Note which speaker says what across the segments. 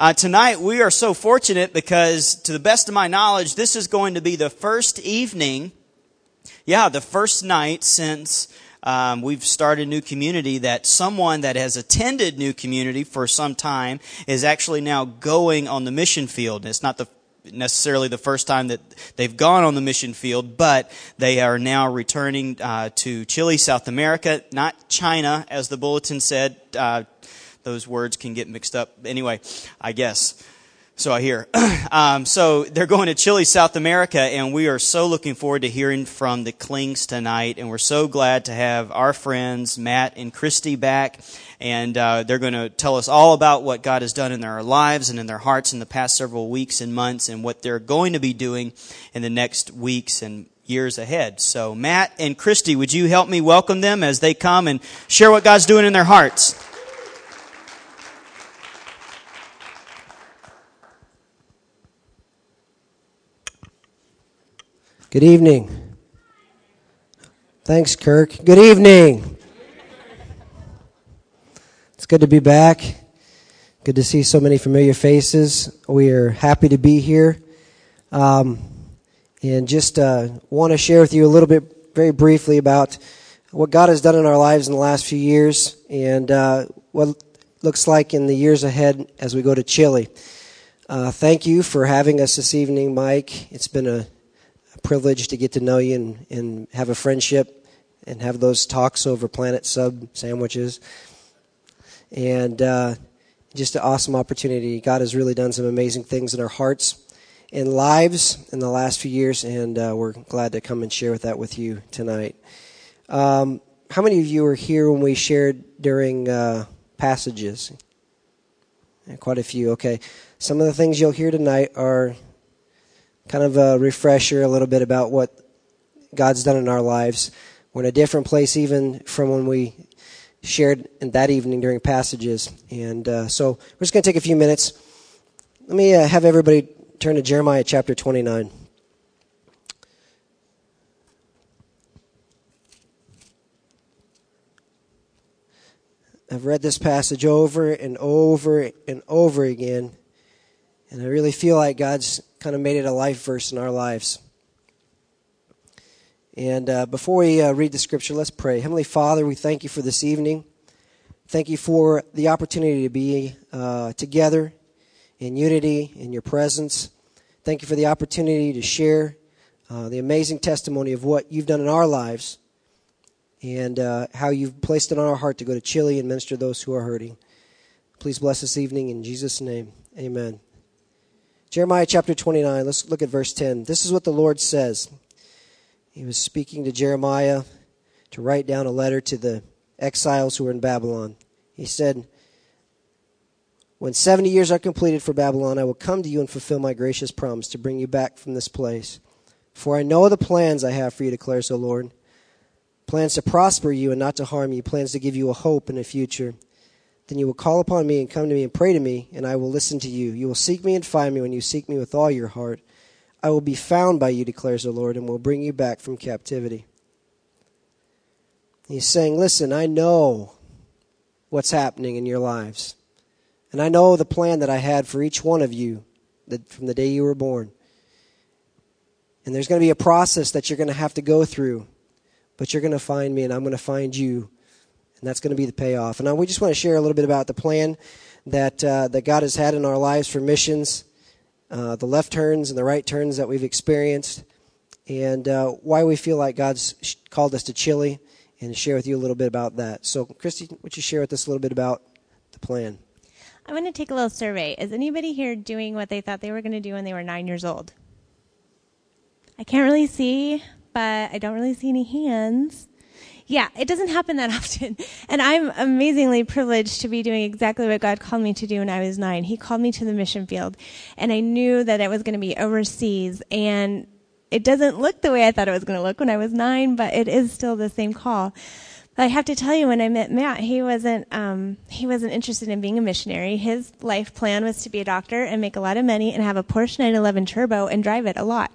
Speaker 1: Tonight we are so fortunate because, to the best of my knowledge, this is going to be the first evening, the first night since we've started New Community that someone that has attended New Community for some time is actually now going on the mission field. It's not necessarily the first time that they've gone on the mission field, but they are now returning to Chile, South America, not China, as the bulletin said. Those words can get mixed up. Anyway, I guess. So I hear. So they're going to Chile, South America, and we are so looking forward to hearing from the Klings tonight. And we're so glad to have our friends, Matt and Christy, back. And they're going to tell us all about what God has done in their lives and in their hearts in the past several weeks and months, and what they're going to be doing in the next weeks and years ahead. So Matt and Christy, would you help me welcome them as they come and share what God's doing in their hearts?
Speaker 2: Good evening. Thanks, Kirk. Good evening. It's good to be back. Good to see so many familiar faces. We are happy to be here. And just want to share with you a little bit, very briefly, about what God has done in our lives in the last few years and what looks like in the years ahead as we go to Chile. Thank you for having us this evening, Mike. It's been a privilege to get to know you and have a friendship and have those talks over Planet Sub sandwiches. And just an awesome opportunity. God has really done some amazing things in our hearts and lives in the last few years, and we're glad to come and share that with you tonight. How many of you were here when we shared during passages? Quite a few. Okay. Some of the things you'll hear tonight are kind of a refresher, a little bit about what God's done in our lives. We're in a different place even from when we shared in that evening during passages. And so we're just going to take a few minutes. Let me have everybody turn to Jeremiah chapter 29. I've read this passage over and over and over again, and I really feel like God's kind of made it a life verse in our lives. And before we read the scripture, let's pray. Heavenly Father, we thank you for this evening. Thank you for the opportunity to be together in unity in your presence. Thank you for the opportunity to share the amazing testimony of what you've done in our lives and how you've placed it on our heart to go to Chile and minister to those who are hurting. Please bless this evening in Jesus' name. Amen. Jeremiah chapter 29, let's look at verse 10. This is what the Lord says. He was speaking to Jeremiah to write down a letter to the exiles who were in Babylon. He said, "When 70 years are completed for Babylon, I will come to you and fulfill my gracious promise to bring you back from this place. For I know the plans I have for you, declares the Lord. Plans to prosper you and not to harm you, plans to give you a hope and a future. Then you will call upon me and come to me and pray to me, and I will listen to you. You will seek me and find me when you seek me with all your heart. I will be found by you, declares the Lord, and will bring you back from captivity." He's saying, listen, I know what's happening in your lives. And I know the plan that I had for each one of you from the day you were born. And there's going to be a process that you're going to have to go through. But you're going to find me, and I'm going to find you. And that's going to be the payoff. And we just want to share a little bit about the plan that God has had in our lives for missions, the left turns and the right turns that we've experienced, and why we feel like God's called us to Chile, and share with you a little bit about that. So, Christy, would you share with us a little bit about the plan?
Speaker 3: I'm going to take a little survey. Is anybody here doing what they thought they were going to do when they were 9 years old? I can't really see, but I don't really see any hands. Yeah, it doesn't happen that often. And I'm amazingly privileged to be doing exactly what God called me to do when I was 9. He called me to the mission field, and I knew that it was going to be overseas. And it doesn't look the way I thought it was going to look when I was 9, but it is still the same call. But I have to tell you, when I met Matt, he wasn't interested in being a missionary. His life plan was to be a doctor and make a lot of money and have a Porsche 911 Turbo and drive it a lot.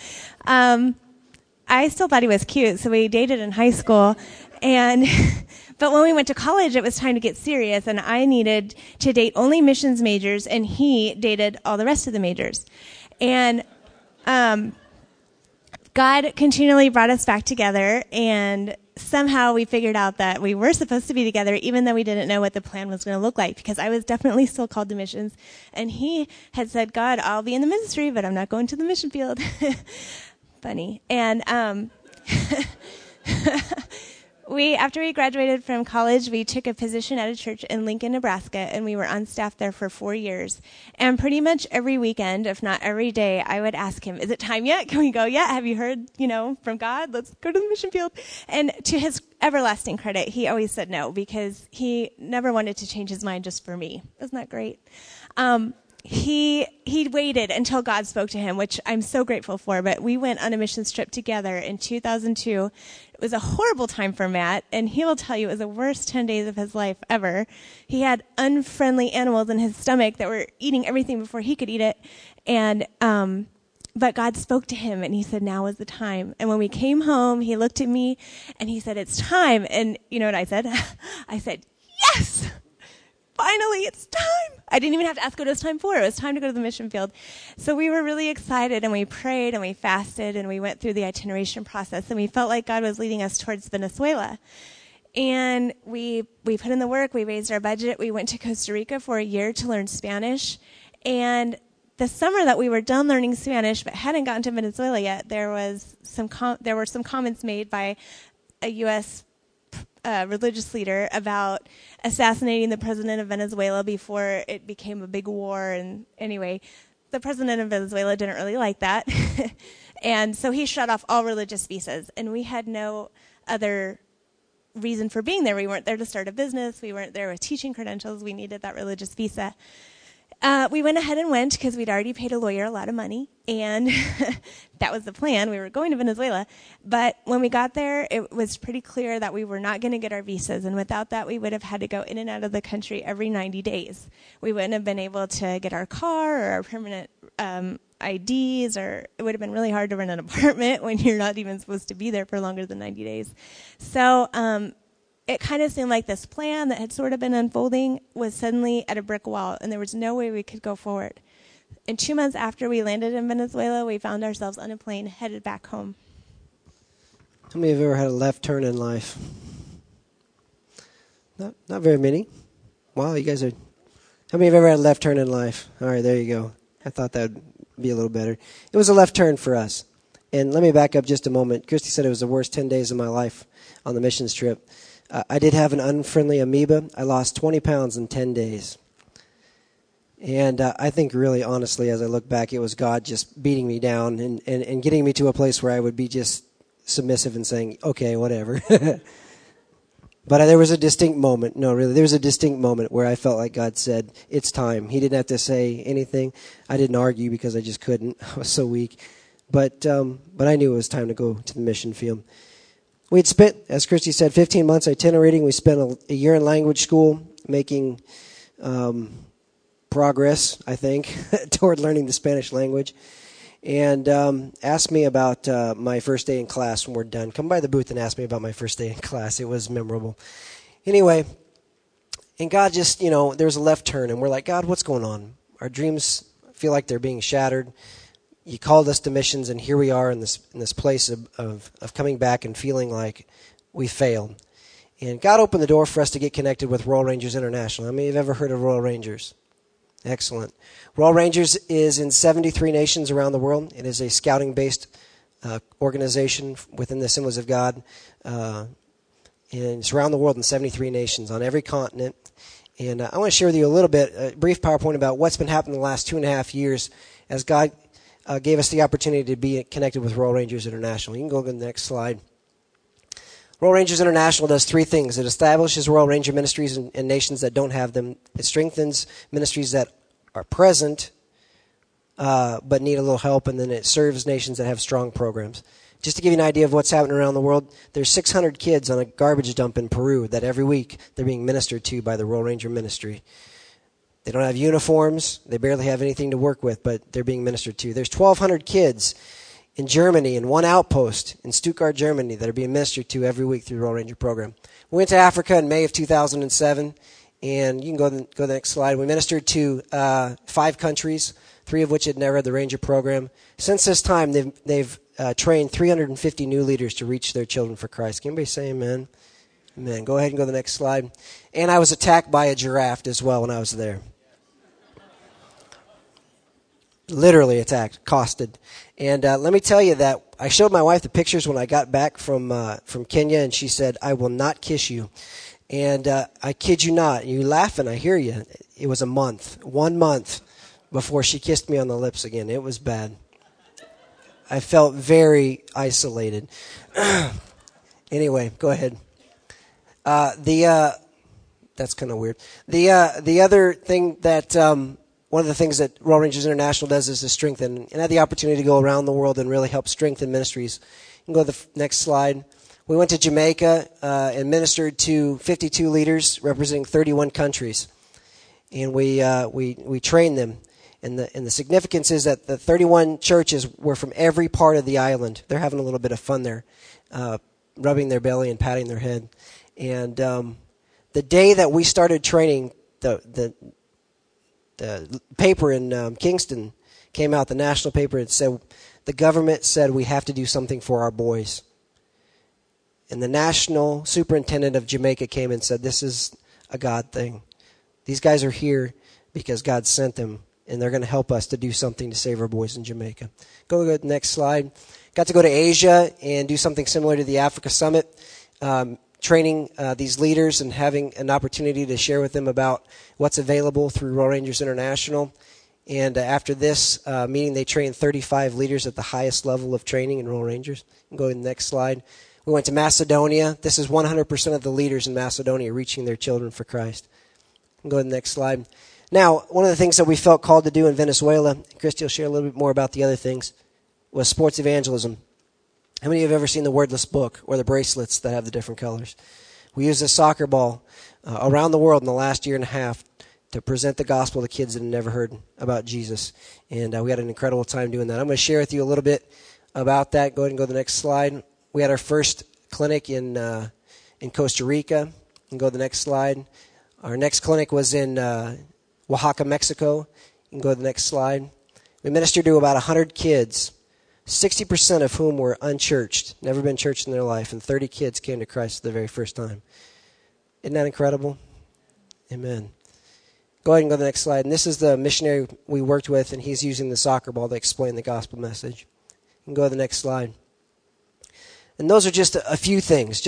Speaker 3: And I still thought he was cute, so we dated in high school. But when we went to college, it was time to get serious, and I needed to date only missions majors, and he dated all the rest of the majors. And God continually brought us back together, and somehow we figured out that we were supposed to be together, even though we didn't know what the plan was going to look like, because I was definitely still called to missions. And he had said, God, I'll be in the ministry, but I'm not going to the mission field. Funny. And after we graduated from college, we took a position at a church in Lincoln, Nebraska, and we were on staff there for 4 years. And pretty much every weekend, if not every day, I would ask him, is it time yet? Can we go yet? Have you heard, from God? Let's go to the mission field. And to his everlasting credit, he always said no, because he never wanted to change his mind just for me. Isn't that great? He waited until God spoke to him, which I'm so grateful for. But we went on a missions trip together in 2002. It was a horrible time for Matt, and he will tell you it was the worst 10 days of his life ever. He had unfriendly animals in his stomach that were eating everything before he could eat it. And but God spoke to him, and he said, now is the time. And when we came home, he looked at me, and he said, it's time. And you know what I said? I said, yes! Finally, it's time. I didn't even have to ask what it was time for. It was time to go to the mission field. So we were really excited, and we prayed, and we fasted, and we went through the itineration process, and we felt like God was leading us towards Venezuela. And we put in the work. We raised our budget. We went to Costa Rica for a year to learn Spanish. And the summer that we were done learning Spanish but hadn't gotten to Venezuela yet, there were some comments made by a U.S. Religious leader about assassinating the president of Venezuela before it became a big war. And anyway, the president of Venezuela didn't really like that. And so he shut off all religious visas. And we had no other reason for being there. We weren't there to start a business. We weren't there with teaching credentials. We needed that religious visa. We went ahead and went because we'd already paid a lawyer a lot of money, and that was the plan. We were going to Venezuela. But when we got there, it was pretty clear that we were not going to get our visas, and without that, we would have had to go in and out of the country every 90 days. We wouldn't have been able to get our car or our permanent IDs, or it would have been really hard to rent an apartment when you're not even supposed to be there for longer than 90 days. So it kind of seemed like this plan that had sort of been unfolding was suddenly at a brick wall, and there was no way we could go forward. And 2 months after we landed in Venezuela, we found ourselves on a plane headed back home.
Speaker 2: How many of you have ever had a left turn in life? Not very many. Wow, you guys are... How many have ever had a left turn in life? All right, there you go. I thought that would be a little better. It was a left turn for us. And let me back up just a moment. Christy said it was the worst 10 days of my life on the missions trip. I did have an unfriendly amoeba. I lost 20 pounds in 10 days. And I think really, honestly, as I look back, it was God just beating me down and getting me to a place where I would be just submissive and saying, okay, whatever. But there was a distinct moment. No, really, there was a distinct moment where I felt like God said, it's time. He didn't have to say anything. I didn't argue because I just couldn't. I was so weak. But I knew it was time to go to the mission field. We had spent, as Christy said, 15 months itinerating. We spent a year in language school making progress, I think, toward learning the Spanish language. And asked me about my first day in class when we're done. Come by the booth and ask me about my first day in class. It was memorable. Anyway, and God just, there was a left turn. And we're like, God, what's going on? Our dreams feel like they're being shattered. You called us to missions, and here we are in this place of coming back and feeling like we failed. And God opened the door for us to get connected with Royal Rangers International. How many of you have ever heard of Royal Rangers? Excellent. Royal Rangers is in 73 nations around the world. It is a scouting-based organization within the Assemblies of God. And it's around the world in 73 nations on every continent. And I want to share with you a little bit, a brief PowerPoint about what's been happening the last 2.5 years as God gave us the opportunity to be connected with Royal Rangers International. You can go to the next slide. Royal Rangers International does three things. It establishes Royal Ranger ministries in nations that don't have them. It strengthens ministries that are present but need a little help, and then it serves nations that have strong programs. Just to give you an idea of what's happening around the world, there's 600 kids on a garbage dump in Peru that every week they're being ministered to by the Royal Ranger ministry. They don't have uniforms. They barely have anything to work with, but they're being ministered to. There's 1,200 kids in Germany and one outpost in Stuttgart, Germany that are being ministered to every week through the Royal Ranger program. We went to Africa in May of 2007, and you can go to the next slide. We ministered to 5 countries, 3 of which had never had the Ranger program. Since this time, they've trained 350 new leaders to reach their children for Christ. Can anybody say amen? Amen. Go ahead and go to the next slide. And I was attacked by a giraffe as well when I was there. Literally attacked, accosted. And let me tell you that I showed my wife the pictures when I got back from Kenya, and she said, "I will not kiss you." And I kid you not, you laugh and I hear you. It was 1 month before she kissed me on the lips again. It was bad. I felt very isolated. Anyway, go ahead. That's kind of weird. The other thing that one of the things that Royal Rangers International does is to strengthen, and I had the opportunity to go around the world and really help strengthen ministries. You can go to the next slide. We went to Jamaica and ministered to 52 leaders representing 31 countries, and we trained them. And the significance is that the 31 churches were from every part of the island. They're having a little bit of fun there, rubbing their belly and patting their head. And the day that we started training, the paper in Kingston came out, the national paper, and said the government said we have to do something for our boys. And the national superintendent of Jamaica came and said, "This is a God thing. These guys are here because God sent them, and they're going to help us to do something to save our boys in Jamaica." Go to the next slide. Got to go to Asia and do something similar to the Africa Summit, training these leaders and having an opportunity to share with them about what's available through Royal Rangers International. And after this meeting, they trained 35 leaders at the highest level of training in Royal Rangers. Go to the next slide. We went to Macedonia. This is 100% of the leaders in Macedonia reaching their children for Christ. Go to the next slide. Now, one of the things that we felt called to do in Venezuela, Christy will share a little bit more about the other things, was sports evangelism. How many of you have ever seen the wordless book or the bracelets that have the different colors? We used a soccer ball around the world in the last year and a half to present the gospel to kids that had never heard about Jesus. And we had an incredible time doing that. I'm going to share with you a little bit about that. Go ahead and go to the next slide. We had our first clinic in Costa Rica. You can go to the next slide. Our next clinic was in Oaxaca, Mexico. You can go to the next slide. We ministered to about 100 kids, 60% of whom were unchurched, never been churched in their life, and 30 kids came to Christ for the very first time. Isn't that incredible? Amen. Go ahead and go to the next slide. And this is the missionary we worked with, and he's using the soccer ball to explain the gospel message. You can go to the next slide. And those are just a few things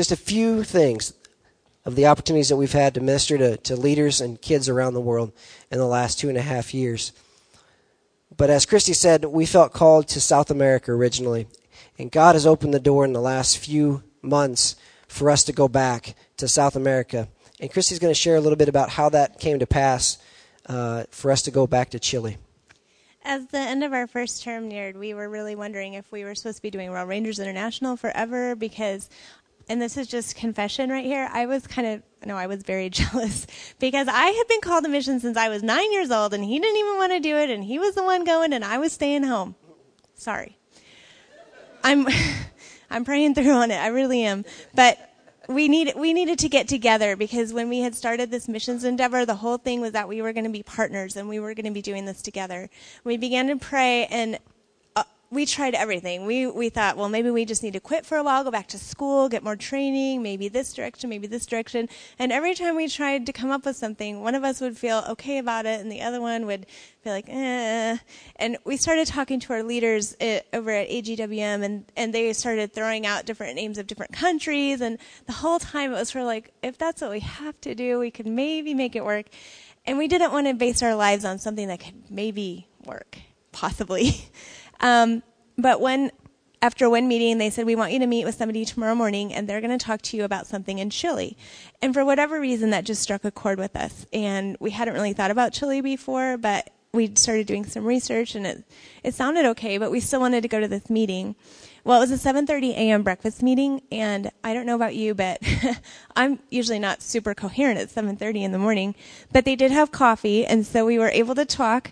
Speaker 2: of the opportunities that we've had to minister to leaders and kids around the world in the last 2.5 years. But as Christy said, we felt called to South America originally. And God has opened the door in the last few months for us to go back to South America. And Christy's going to share a little bit about how that came to pass for us to go back to Chile.
Speaker 3: As the end of our first term neared, we were really wondering if we were supposed to be doing Royal Rangers International forever because, and this is just confession right here, I was very jealous because I had been called to mission since I was 9 years old and he didn't even want to do it and he was the one going and I was staying home. Sorry. I'm praying through on it. I really am. But we needed to get together because when we had started this missions endeavor, the whole thing was that we were going to be partners and we were going to be doing this together. We began to pray and we tried everything. We thought, well, maybe we just need to quit for a while, go back to school, get more training, maybe this direction. And every time we tried to come up with something, one of us would feel okay about it and the other one would feel like, eh. And we started talking to our leaders over at AGWM and they started throwing out different names of different countries. And the whole time it was sort of like, if that's what we have to do, we could maybe make it work. And we didn't want to base our lives on something that could maybe work, possibly. But after one meeting, they said, we want you to meet with somebody tomorrow morning, and they're going to talk to you about something in Chile. And for whatever reason, that just struck a chord with us. And we hadn't really thought about Chile before, but we started doing some research, and it sounded okay, but we still wanted to go to this meeting. Well, it was a 7:30 a.m. breakfast meeting, and I don't know about you, but I'm usually not super coherent at 7:30 in the morning. But they did have coffee, and so we were able to talk.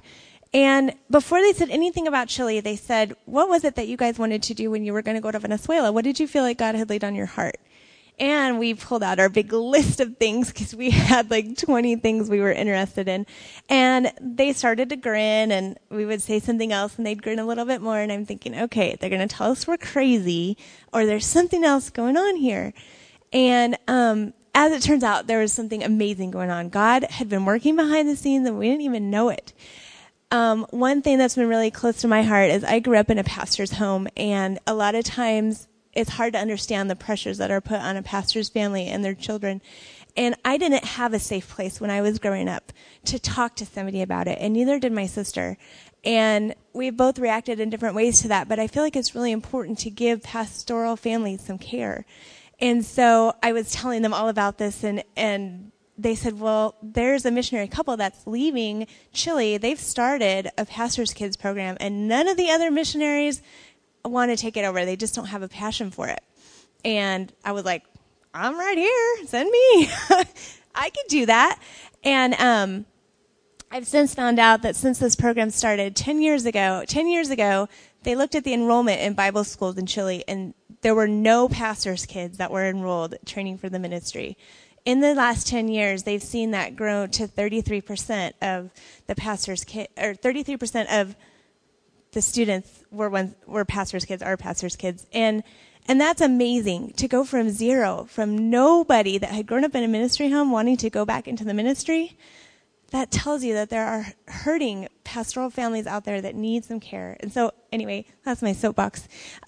Speaker 3: And before they said anything about Chile, they said, what was it that you guys wanted to do when you were going to go to Venezuela? What did you feel like God had laid on your heart? And we pulled out our big list of things because we had like 20 things we were interested in. And they started to grin, and we would say something else and they'd grin a little bit more. And I'm thinking, okay, they're going to tell us we're crazy or there's something else going on here. And as it turns out, there was something amazing going on. God had been working behind the scenes and we didn't even know it. One thing that's been really close to my heart is I grew up in a pastor's home, and a lot of times it's hard to understand the pressures that are put on a pastor's family and their children. And I didn't have a safe place when I was growing up to talk to somebody about it, and neither did my sister. And we both reacted in different ways to that, but I feel like it's really important to give pastoral families some care. And so I was telling them all about this, and they said, well, there's a missionary couple that's leaving Chile. They've started a pastor's kids program, and none of the other missionaries want to take it over. They just don't have a passion for it. And I was like, I'm right here. Send me. I could do that. And I've since found out that since this program started 10 years ago, they looked at the enrollment in Bible schools in Chile, and there were no pastor's kids that were enrolled training for the ministry. In the last 10 years, they've seen that grow to 33% of the pastor's kid, or 33% of the students were pastor's kids, are pastor's kids. And that's amazing to go from zero, from nobody that had grown up in a ministry home wanting to go back into the ministry. That tells you that there are hurting pastoral families out there that need some care. And so, anyway, that's my soapbox.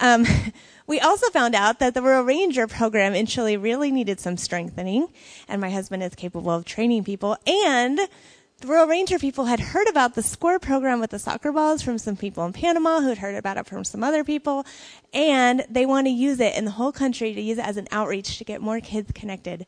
Speaker 3: We also found out that the Rural Ranger program in Chile really needed some strengthening, and my husband is capable of training people. And the Rural Ranger people had heard about the SCORE program with the soccer balls from some people in Panama who had heard about it from some other people, and they want to use it in the whole country, to use it as an outreach to get more kids connected.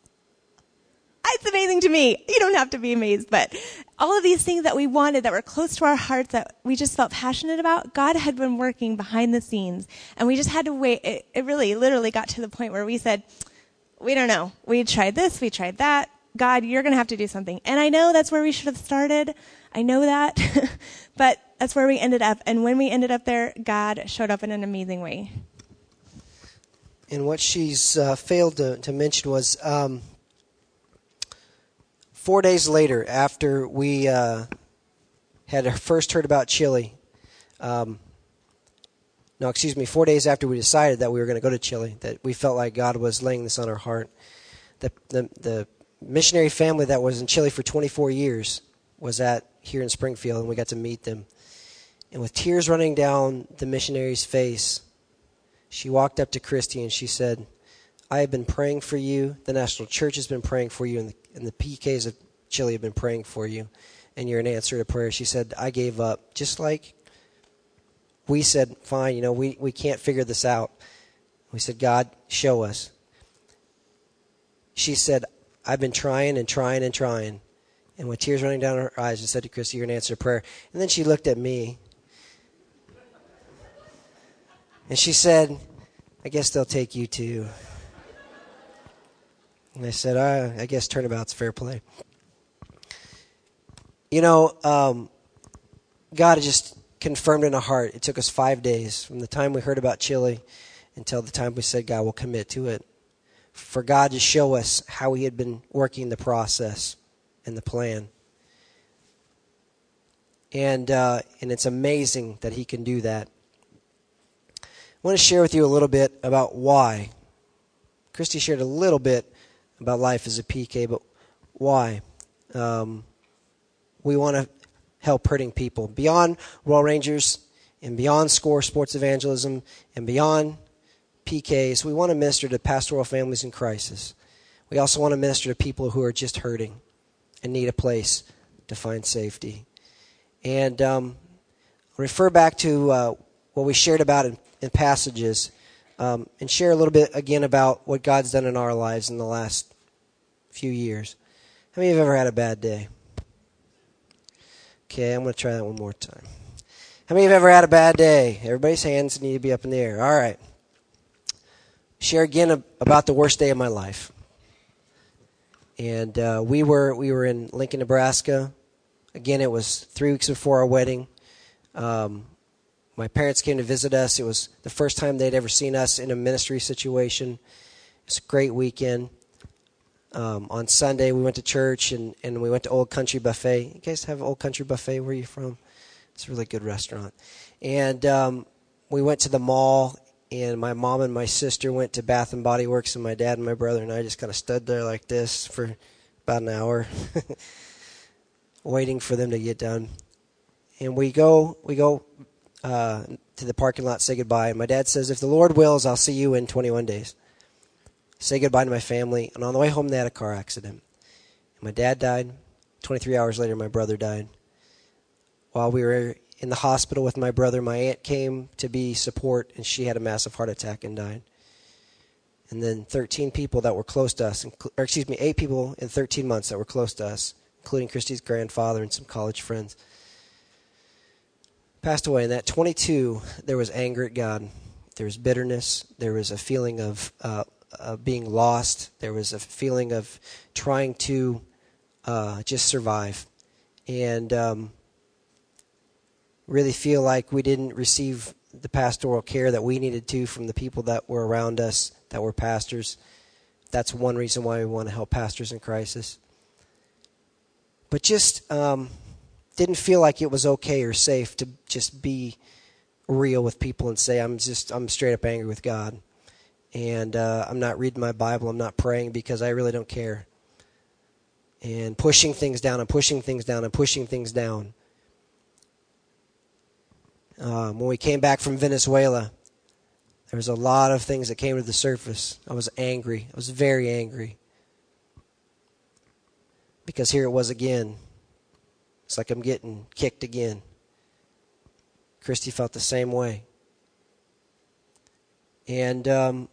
Speaker 3: It's amazing to me. You don't have to be amazed, but all of these things that we wanted, that were close to our hearts, that we just felt passionate about, God had been working behind the scenes, and we just had to wait. It really, literally got to the point where we said, we don't know. We tried this, we tried that. God, you're going to have to do something. And I know that's where we should have started. I know that. But that's where we ended up. And when we ended up there, God showed up in an amazing way.
Speaker 2: And what she's failed to mention was 4 days later, after we had first heard about Chile, 4 days after we decided that we were going to go to Chile, that we felt like God was laying this on our heart, the missionary family that was in Chile for 24 years was here in Springfield, and we got to meet them. And with tears running down the missionary's face, she walked up to Christy and she said, I have been praying for you. The National Church has been praying for you, and the PKs of Chile have been praying for you, and you're an answer to prayer. She said, I gave up. Just like we said, fine, we can't figure this out. We said, God, show us. She said, I've been trying and trying and trying. And with tears running down her eyes, and said to Christy, you're an answer to prayer. And then she looked at me. And she said, I guess they'll take you too. And I said, I guess turnabout's fair play. God had just confirmed in our heart. It took us 5 days from the time we heard about Chile until the time we said, God, we'll commit to it, for God to show us how he had been working the process and the plan. And it's amazing that he can do that. I want to share with you a little bit about why. Christy shared a little bit about life as a PK, but why? We want to help hurting people. Beyond Rural Rangers and beyond SCORE Sports Evangelism and beyond PKs, we want to minister to pastoral families in crisis. We also want to minister to people who are just hurting and need a place to find safety. And refer back to what we shared about in passages, and share a little bit again about what God's done in our lives in the last few years. How many of you have ever had a bad day? Okay, I'm going to try that one more time. How many of you have ever had a bad day? Everybody's hands need to be up in the air. All right. Share again about the worst day of my life. And we were in Lincoln, Nebraska Again, it was 3 weeks before our wedding. My parents came to visit us. It was the first time they'd ever seen us in a ministry situation. It's a great weekend. On Sunday, we went to church, and we went to Old Country Buffet. You guys have Old Country Buffet? Where are you from? It's a really good restaurant. And we went to the mall, and my mom and my sister went to Bath & Body Works, and my dad and my brother and I just kind of stood there like this for about an hour, waiting for them to get done. And we go to the parking lot, say goodbye. And my dad says, if the Lord wills, I'll see you in 21 days. Say goodbye to my family. And on the way home, they had a car accident. And my dad died. 23 hours later, my brother died. While we were in the hospital with my brother, my aunt came to be support, and she had a massive heart attack and died. And then 13 people that were close to us, 8 people in 13 months that were close to us, including Christy's grandfather and some college friends, passed away. And at 22, there was anger at God. There was bitterness. There was a feeling of being lost. There was a feeling of trying to just survive. And really feel like we didn't receive the pastoral care that we needed to from the people that were around us, that were pastors. That's one reason why we want to help pastors in crisis. But just didn't feel like it was okay or safe to just be real with people and say, I'm straight up angry with God. And I'm not reading my Bible, I'm not praying because I really don't care. And pushing things down and pushing things down and pushing things down. When we came back from Venezuela, there was a lot of things that came to the surface. I was angry. I was very angry. Because here it was again. It's like I'm getting kicked again. Christy felt the same way. And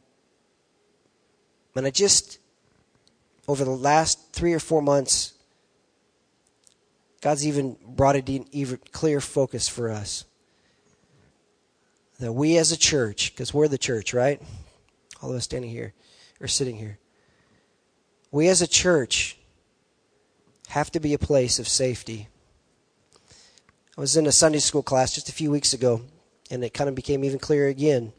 Speaker 2: I just, over the last 3 or 4 months, God's even brought it in even clear focus for us. That we as a church, because we're the church, right? All of us standing here, or sitting here. We as a church have to be a place of safety. I was in a Sunday school class just a few weeks ago, and it kind of became even clearer again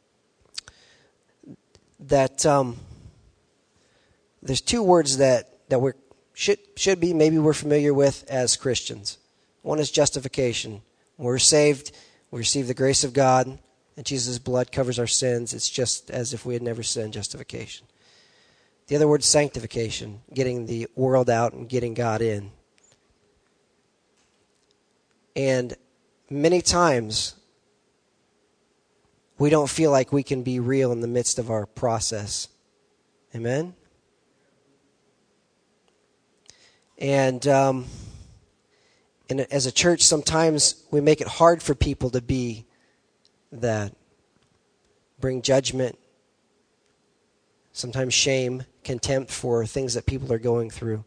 Speaker 2: that there's 2 words that we should be, maybe we're familiar with as Christians. One is justification. When we're saved, we receive the grace of God, and Jesus' blood covers our sins. It's just as if we had never sinned, justification. The other word is sanctification, getting the world out and getting God in. And many times, we don't feel like we can be real in the midst of our process. Amen? And as a church, sometimes we make it hard for people to be that. Bring judgment, sometimes shame, contempt for things that people are going through.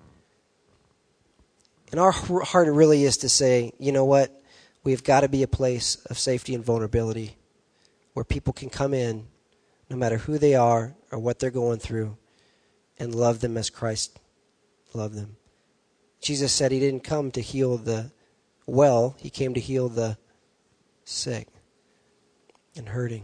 Speaker 2: And our heart really is to say, you know what? We've got to be a place of safety and vulnerability where people can come in, no matter who they are or what they're going through, and love them as Christ loved them. Jesus said he didn't come to heal the well, he came to heal the sick and hurting.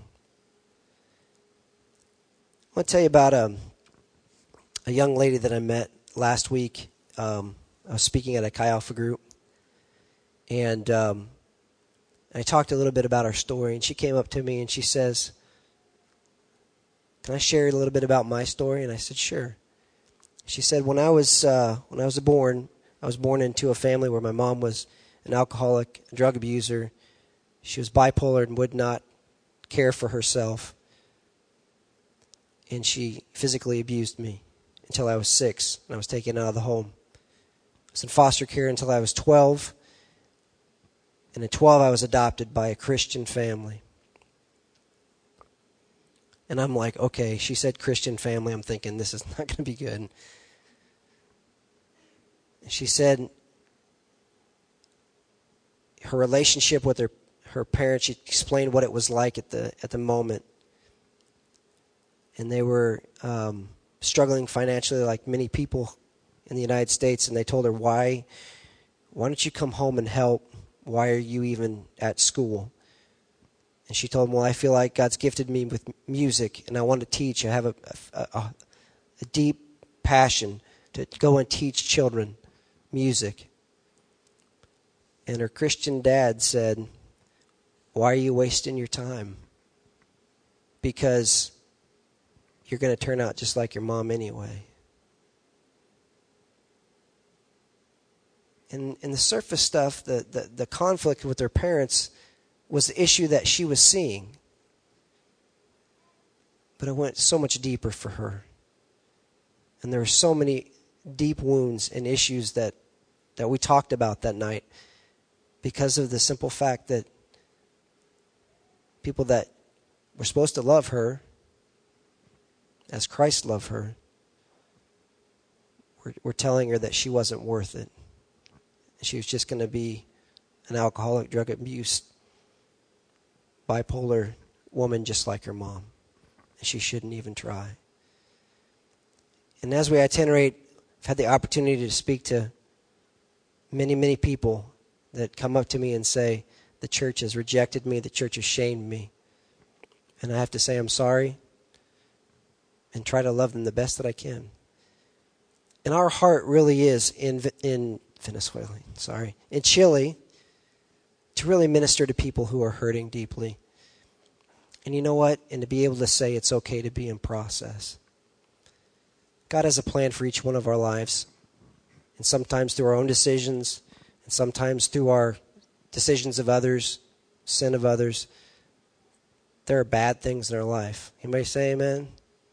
Speaker 2: I want to tell you about a young lady that I met last week. I was speaking at a Chi Alpha group, and I talked a little bit about our story, and she came up to me and she says, "Can I share a little bit about my story?" And I said, "Sure." She said, when I was born, I was born into a family where my mom was an alcoholic, a drug abuser. She was bipolar and would not care for herself. And she physically abused me until I was 6, and I was taken out of the home. I was in foster care until I was 12. And at 12, I was adopted by a Christian family. And I'm like, okay, she said Christian family. I'm thinking, this is not going to be good. She said her relationship with her parents, she explained what it was like at the moment. And they were struggling financially like many people in the United States. And they told her, why why don't you come home and help? Why are you even at school? And she told him, well, I feel like God's gifted me with music, and I want to teach. I have a deep passion to go and teach children music. And her Christian dad said, why are you wasting your time? Because you're going to turn out just like your mom anyway. And the surface stuff, the conflict with her parents was the issue that she was seeing. But it went so much deeper for her. And there were so many deep wounds and issues that we talked about that night because of the simple fact that people that were supposed to love her as Christ loved her were telling her that she wasn't worth it. She was just going to be an alcoholic, drug abuse, bipolar woman just like her mom. And she shouldn't even try. And as we itinerate, I've had the opportunity to speak to many, many people that come up to me and say, the church has rejected me, the church has shamed me. And I have to say I'm sorry and try to love them the best that I can. And our heart really is in Chile, to really minister to people who are hurting deeply. And you know what? And to be able to say it's okay to be in process. God has a plan for each one of our lives. And sometimes through our own decisions, and sometimes through our decisions of others, sin of others, there are bad things in our life. Anybody say amen?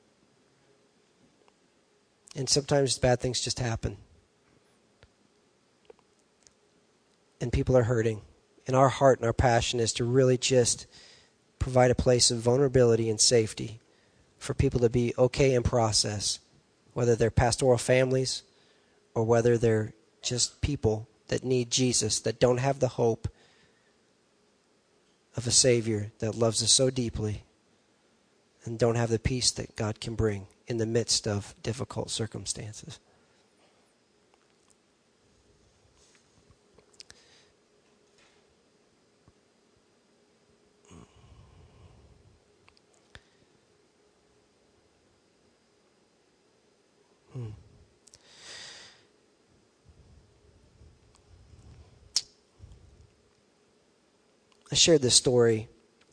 Speaker 2: And sometimes bad things just happen. And people are hurting. And our heart and our passion is to really just provide a place of vulnerability and safety for people to be okay in process, whether they're pastoral families or whether they're just people that need Jesus, that don't have the hope of a Savior that loves us so deeply and don't have the peace that God can bring in the midst of difficult circumstances. I shared this story,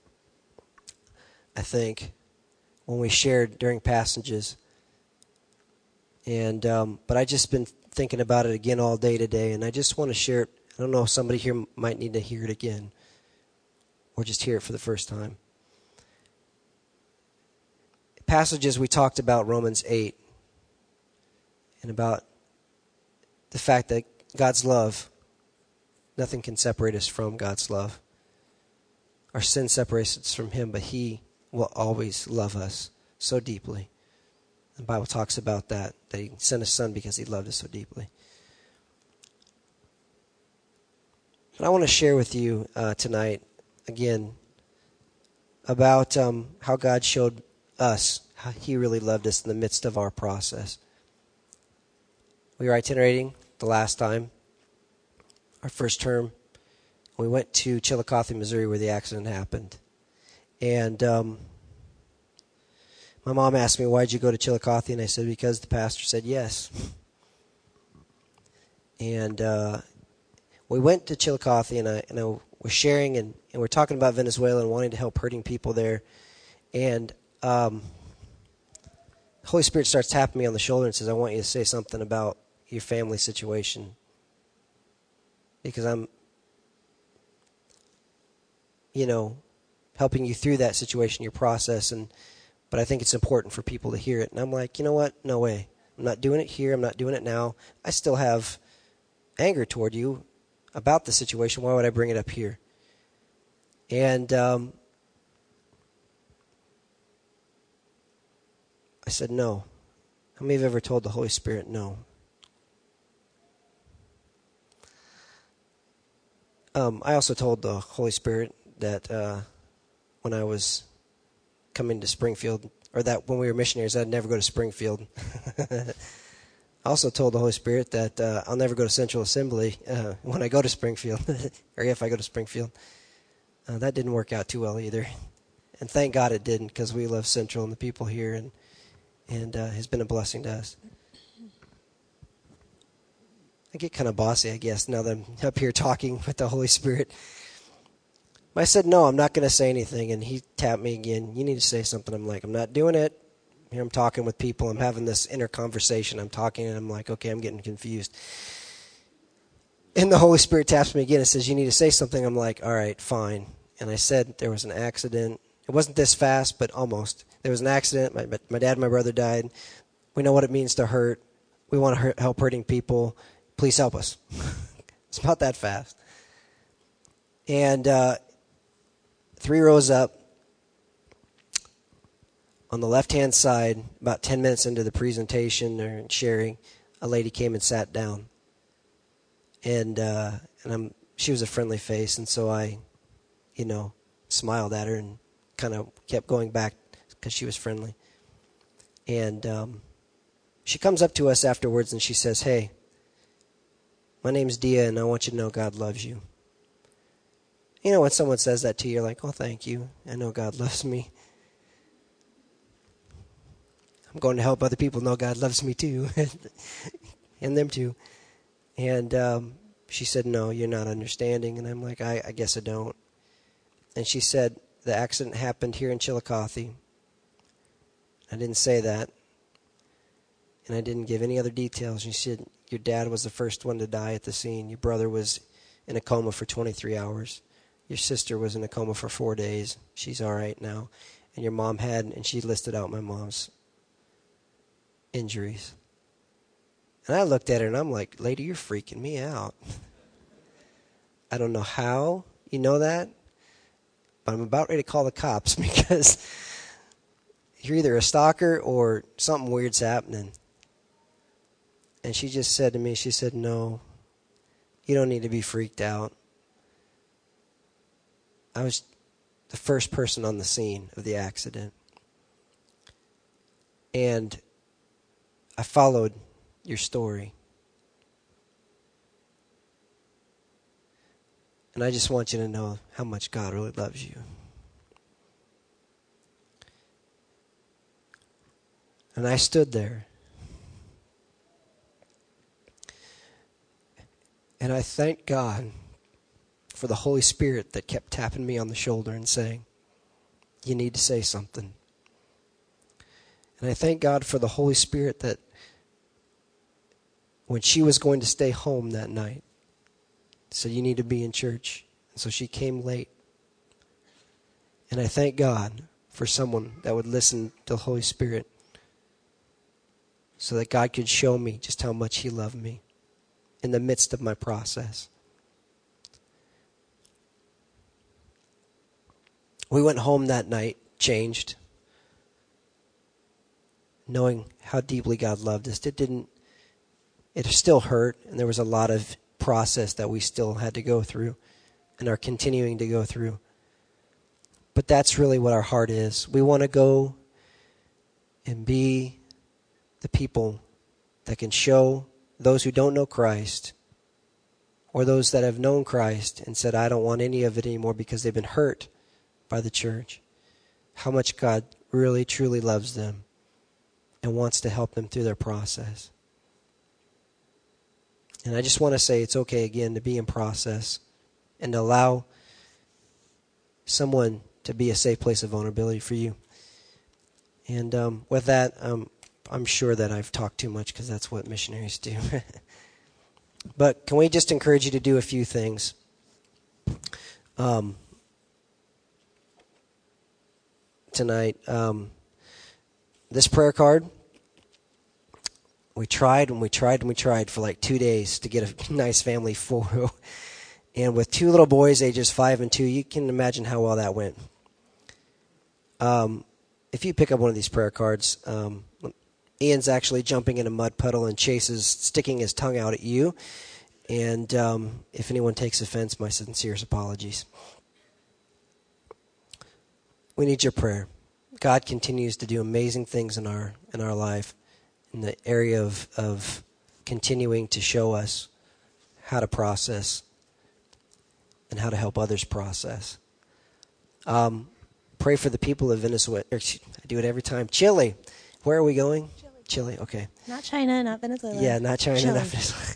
Speaker 2: I think, when we shared during passages. And but I just been thinking about it again all day today, and I just want to share it. I don't know if somebody here might need to hear it again or just hear it for the first time. Passages we talked about Romans 8 and about the fact that God's love, nothing can separate us from God's love. Our sin separates us from Him, but He will always love us so deeply. The Bible talks about that He sent His Son because He loved us so deeply. And I want to share with you tonight, again, about how God showed us how He really loved us in the midst of our process. We were itinerating the last time, our first term. We went to Chillicothe, Missouri, where the accident happened. And my mom asked me, why'd you go to Chillicothe? And I said, because the pastor said yes. And we went to Chillicothe, and I was sharing, and we're talking about Venezuela and wanting to help hurting people there. And the Holy Spirit starts tapping me on the shoulder and says, I want you to say something about your family situation. Because I'm helping you through that situation, your process, but I think it's important for people to hear it. And I'm like, you know what? No way. I'm not doing it here. I'm not doing it now. I still have anger toward you about the situation. Why would I bring it up here? And I said, no. How many have ever told the Holy Spirit no? I also told the Holy Spirit that when I was coming to Springfield, or that when we were missionaries, I'd never go to Springfield. I I also told the Holy Spirit that I'll never go to Central Assembly when I go to Springfield, or if I go to Springfield. That didn't work out too well either. And thank God it didn't, because we love Central and the people here, and has been a blessing to us. I get kind of bossy, I guess, now that I'm up here talking with the Holy Spirit. I said, no, I'm not going to say anything. And he tapped me again. You need to say something. I'm like, I'm not doing it. Here I'm talking with people. I'm having this inner conversation. I'm talking, and I'm like, okay, I'm getting confused. And the Holy Spirit taps me again and says, you need to say something. I'm like, all right, fine. And I said there was an accident. It wasn't this fast, but almost. There was an accident. My dad and my brother died. We know what it means to hurt. We want to help hurting people. Please help us. It's about that fast. And 3 rows up, on the left-hand side, about 10 minutes into the presentation or sharing, a lady came and sat down. And she was a friendly face, and so I, smiled at her and kind of kept going back because she was friendly. And she comes up to us afterwards and she says, hey, my name's Dia, and I want you to know God loves you. When someone says that to you, you're like, oh, thank you. I know God loves me. I'm going to help other people know God loves me too, and them too. And she said, no, you're not understanding. And I'm like, I guess I don't. And she said, the accident happened here in Chillicothe. I didn't say that. And I didn't give any other details. She said, your dad was the first one to die at the scene. Your brother was in a coma for 23 hours. Your sister was in a coma for 4 days. She's all right now. And your mom had, and she listed out my mom's injuries. And I looked at her and I'm like, lady, you're freaking me out. I don't know how you know that, but I'm about ready to call the cops because you're either a stalker or something weird's happening. And she just said to me, she said, no, you don't need to be freaked out. I was the first person on the scene of the accident. And I followed your story. And I just want you to know how much God really loves you. And I stood there. And I thank God for the Holy Spirit that kept tapping me on the shoulder and saying, you need to say something. And I thank God for the Holy Spirit that when she was going to stay home that night, said, you need to be in church. And so she came late. And I thank God for someone that would listen to the Holy Spirit so that God could show me just how much he loved me in the midst of my process. We went home that night, changed, knowing how deeply God loved us. It still hurt, and there was a lot of process that we still had to go through and are continuing to go through. But that's really what our heart is. We want to go and be the people that can show those who don't know Christ or those that have known Christ and said, I don't want any of it anymore because they've been hurt by the church, how much God really, truly loves them and wants to help them through their process. And I just want to say it's okay again to be in process and to allow someone to be a safe place of vulnerability for you. And with that, I'm sure that I've talked too much because that's what missionaries do. But can we just encourage you to do a few things? Tonight, this prayer card, we tried for like 2 days to get a nice family photo. And with 2 little boys, ages 5 and 2, you can imagine how well that went. If you pick up one of these prayer cards, Ian's actually jumping in a mud puddle and Chase is sticking his tongue out at you. And if anyone takes offense, my sincerest apologies. We need your prayer. God continues to do amazing things in our life in the area of continuing to show us how to process and how to help others process. Pray for the people of Venezuela. I do it every time. Chile. Where are we going? Chile. Okay.
Speaker 3: Not China, not Venezuela.
Speaker 2: Yeah, not China,
Speaker 3: Chile.
Speaker 2: not Venezuela.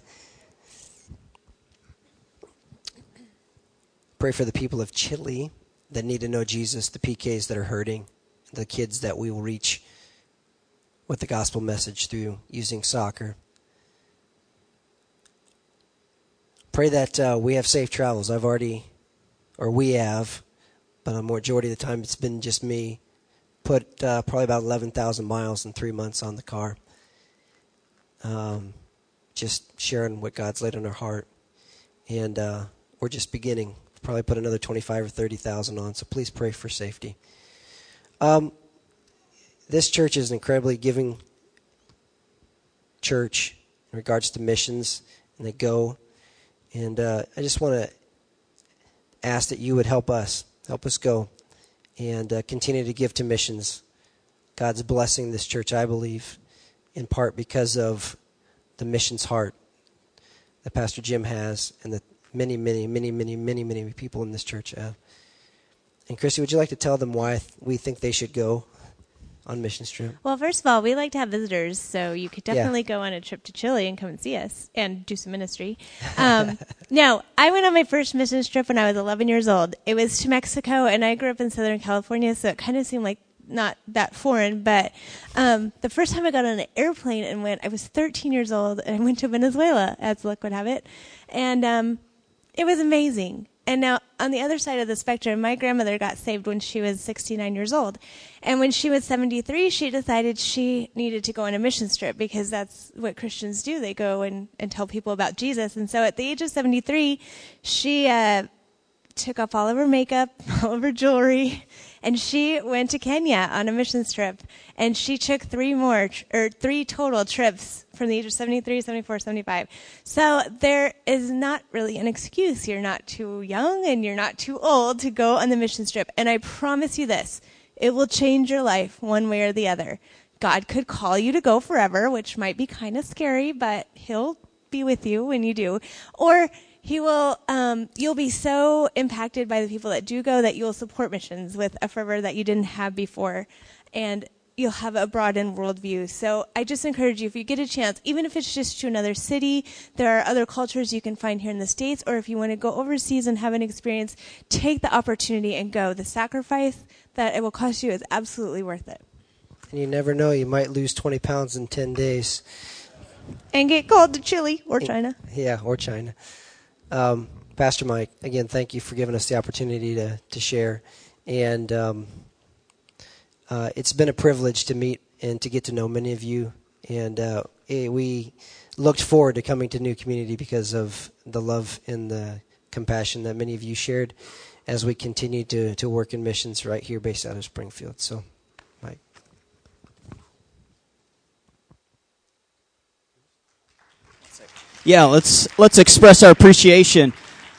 Speaker 2: Pray for the people of Chile that need to know Jesus, the PKs that are hurting, the kids that we will reach with the gospel message through using soccer. Pray that we have safe travels. We have, but a majority of the time it's been just me, put probably about 11,000 miles in 3 months on the car. Just sharing what God's laid on our heart. And we're just beginning. Probably put another 25 or 30,000 on, so please pray for safety. This church is an incredibly giving church in regards to missions, and they go. And I just want to ask that you would help us go, and continue to give to missions. God's blessing this church, I believe, in part because of the missions heart that Pastor Jim has, and that many people in this church have. And Christy, would you like to tell them why we think they should go on mission trip?
Speaker 3: Well, first of all, we like to have visitors, so you could definitely go on a trip to Chile and come and see us and do some ministry. No, I went on my first mission trip when I was 11 years old. It was to Mexico, and I grew up in Southern California, so it kind of seemed like not that foreign. But the first time I got on an airplane and went, I was 13 years old, and I went to Venezuela, as luck would have it. And it was amazing. And now, on the other side of the spectrum, my grandmother got saved when she was 69 years old. And when she was 73, she decided she needed to go on a mission trip, because that's what Christians do. They go and tell people about Jesus. And so at the age of 73, she took off all of her makeup, all of her jewelry, and she went to Kenya on a mission trip. And she took three total trips from the age of 73, 74, 75. So there is not really an excuse. You're not too young and you're not too old to go on the mission trip. And I promise you this, it will change your life one way or the other. God could call you to go forever, which might be kind of scary, but he'll be with you when you do. Or he will, you'll be so impacted by the people that do go that you'll support missions with a fervor that you didn't have before. And you'll have a broadened worldview. So I just encourage you, if you get a chance, even if it's just to another city, there are other cultures you can find here in the States, or if you want to go overseas and have an experience, take the opportunity and go. The sacrifice that it will cost you is absolutely worth it.
Speaker 2: And you never know, you might lose 20 pounds in 10 days.
Speaker 3: And get called to Chile or China.
Speaker 2: Yeah, or China. Pastor Mike, again, thank you for giving us the opportunity to share. And it's been a privilege to meet and to get to know many of you. And we looked forward to coming to New Community because of the love and the compassion that many of you shared as we continue to work in missions right here based out of Springfield. So, Mike.
Speaker 1: Yeah, let's express our appreciation.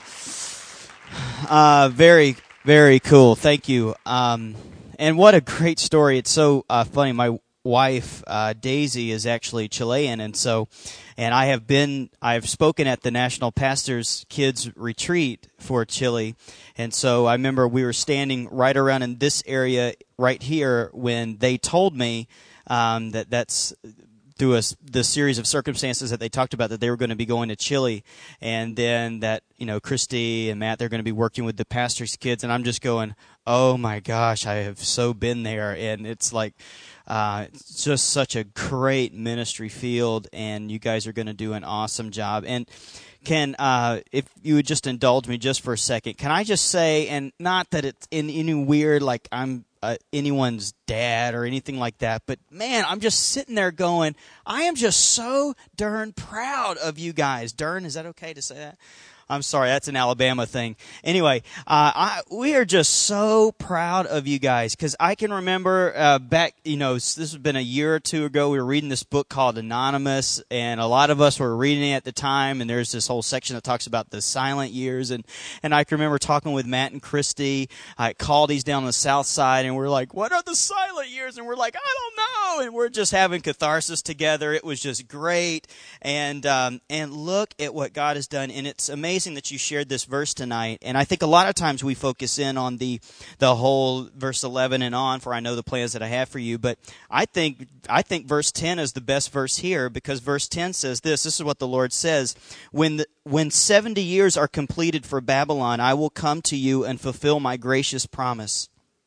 Speaker 1: Very, very cool. Thank you. And what a great story. It's so funny. My wife, Daisy, is actually Chilean, and I've spoken at the National Pastors Kids Retreat for Chile. And so I remember we were standing right around in this area right here when they told me that's through the series of circumstances that they talked about, that they were going to be going to Chile, and then that, Christy and Matt, they're going to be working with the pastors' kids, and I'm just going, oh my gosh, I have so been there, and it's like, it's just such a great ministry field, and you guys are going to do an awesome job. And if you would just indulge me just for a second, can I just say, and not that it's in any weird, like I'm anyone's dad or anything like that, but man, I'm just sitting there going, I am just so darn proud of you guys. Darn, is that okay to say that? I'm sorry, that's an Alabama thing. Anyway, we are just so proud of you guys because I can remember back, this has been a year or two ago, we were reading this book called Anonymous, and a lot of us were reading it at the time, and there's this whole section that talks about the silent years, and I can remember talking with Matt and Christy at Caldy's down on the south side, and we're like, what are the silent years? And we're like, I don't know, and we're just having catharsis together. It was just great, and look at what God has done, and it's amazing that you shared this verse tonight. And I think a lot of times we focus in on the whole verse 11 and on, for I know the plans that I have for you. But I think verse 10 is the best verse here, because verse 10 says this is what the Lord says: when 70 years are completed for Babylon, I will come to you and fulfill my gracious promise.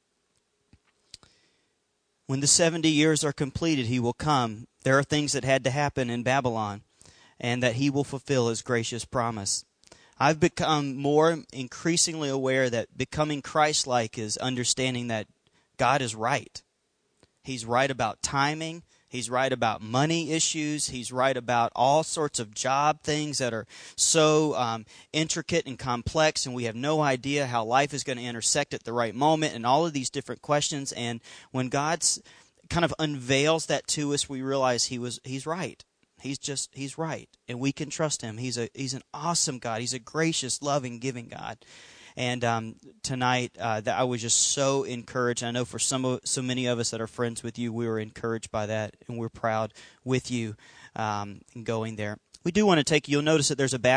Speaker 1: When the 70 years are completed, he will come. There are things that had to happen in Babylon, and that he will fulfill his gracious promise. I've become more increasingly aware that becoming Christ-like is understanding that God is right. He's right about timing. He's right about money issues. He's right about all sorts of job things that are so intricate and complex, and we have no idea how life is going to intersect at the right moment, and all of these different questions. And when God kind of unveils that to us, we realize He's right. He's right, and we can trust him. He's an awesome God. He's a gracious, loving, giving God. And tonight, that I was just so encouraged. I know for so many of us that are friends with you, we were encouraged by that, and we're proud with you in going there. We do want to take. You'll notice that there's a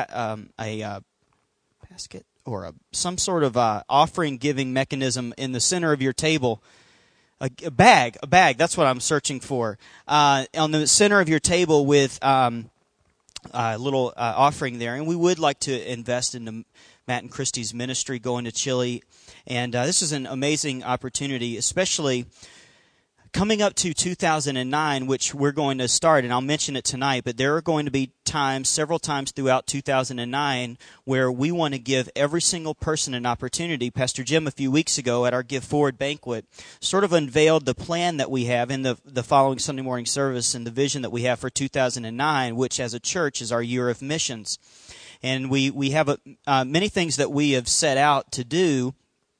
Speaker 1: basket or some sort of offering giving mechanism in the center of your table. A bag. That's what I'm searching for. On the center of your table with a little offering there. And we would like to invest in Matt and Christy's ministry going to Chile. And this is an amazing opportunity, especially coming up to 2009, which we're going to start, and I'll mention it tonight, but there are going to be several times throughout 2009, where we want to give every single person an opportunity. Pastor Jim, a few weeks ago at our Give Forward banquet, sort of unveiled the plan that we have in the following Sunday morning service and the vision that we have for 2009, which as a church is our year of missions. And we have many things that we have set out to do,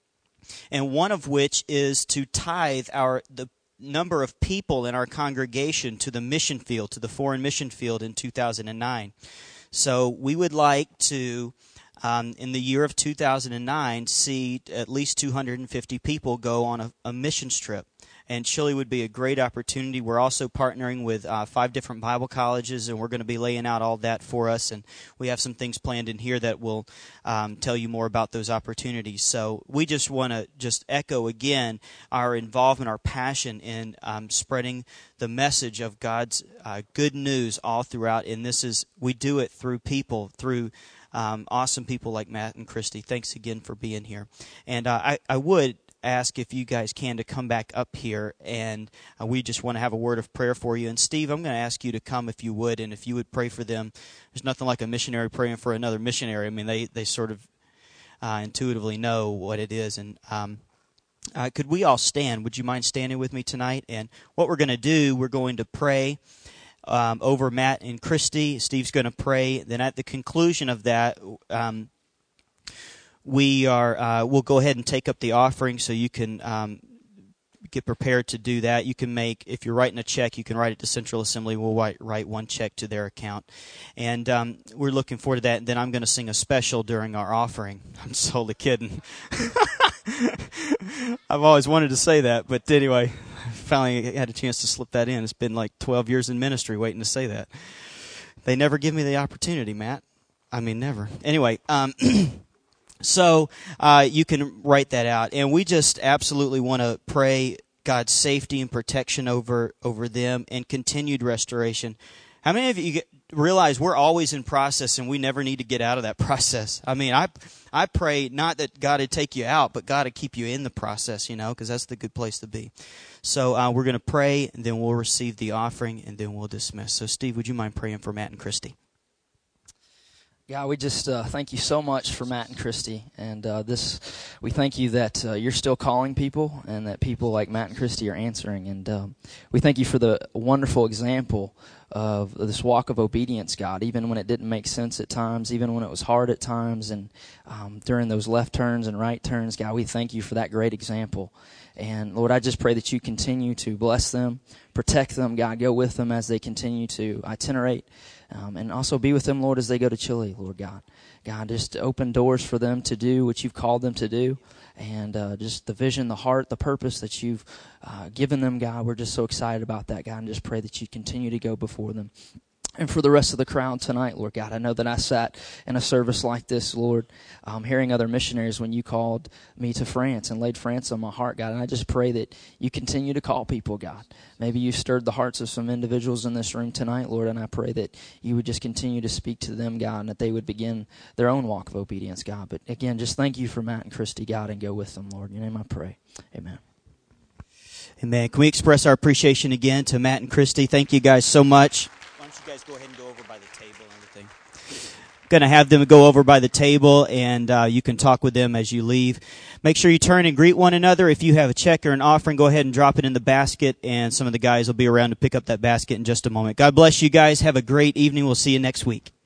Speaker 1: and one of which is to tithe the number of people in our congregation to the mission field, to the foreign mission field in 2009. So we would like to, in the year of 2009, see at least 250 people go on a missions trip. And Chile would be a great opportunity. We're also partnering with 5 different Bible colleges, and we're going to be laying out all that for us. And we have some things planned in here that will tell you more about those opportunities. So we just want to echo again our involvement, our passion in spreading the message of God's good news all throughout. And we do it through people, through awesome people like Matt and Christy. Thanks again for being here. And I would ask if you guys can to come back up here, and we just want to have a word of prayer for you. And Steve, I'm going to ask you to come if you would, and if you would pray for them. There's nothing like a missionary praying for another missionary. I mean, they sort of intuitively know what it is. And could we all stand? Would you mind standing with me tonight? And what we're going to do, we're going to pray over Matt and Christy. Steve's going to pray. Then at the conclusion of that, we'll go ahead and take up the offering, so you can get prepared to do that. You can if you're writing a check, you can write it to Central Assembly. We'll write one check to their account. And we're looking forward to that. And then I'm going to sing a special during our offering. I'm totally kidding. I've always wanted to say that, but anyway, finally had a chance to slip that in. It's been like 12 years in ministry waiting to say that. They never give me the opportunity, Matt. I mean, never. Anyway, so you can write that out. And we just absolutely want to pray God's safety and protection over them and continued restoration. How many of you realize we're always in process and we never need to get out of that process? I mean, I pray not that God would take you out, but God would keep you in the process, because that's the good place to be. So we're going to pray, and then we'll receive the offering, and then we'll dismiss. So Steve, would you mind praying for Matt and Christy?
Speaker 4: God, we just thank you so much for Matt and Christy, and we thank you that you're still calling people and that people like Matt and Christy are answering. And we thank you for the wonderful example of this walk of obedience, God, even when it didn't make sense at times, even when it was hard at times, and during those left turns and right turns, God, we thank you for that great example. And Lord, I just pray that you continue to bless them, protect them, God, go with them as they continue to itinerate, and also be with them, Lord, as they go to Chile, Lord God. God, just open doors for them to do what you've called them to do, and just the vision, the heart, the purpose that you've given them, God. We're just so excited about that, God, and just pray that you continue to go before them. And for the rest of the crowd tonight, Lord God, I know that I sat in a service like this, Lord, hearing other missionaries when you called me to France and laid France on my heart, God. And I just pray that you continue to call people, God. Maybe you stirred the hearts of some individuals in this room tonight, Lord, and I pray that you would just continue to speak to them, God, and that they would begin their own walk of obedience, God. But again, just thank you for Matt and Christy, God, and go with them, Lord. In your name I pray. Amen.
Speaker 1: Amen. Can we express our appreciation again to Matt and Christy? Thank you guys so much. Why don't you guys go ahead and go over by the table and everything. Going to have them go over by the table, and you can talk with them as you leave. Make sure you turn and greet one another. If you have a check or an offering, go ahead and drop it in the basket, and some of the guys will be around to pick up that basket in just a moment. God bless you guys. Have a great evening. We'll see you next week.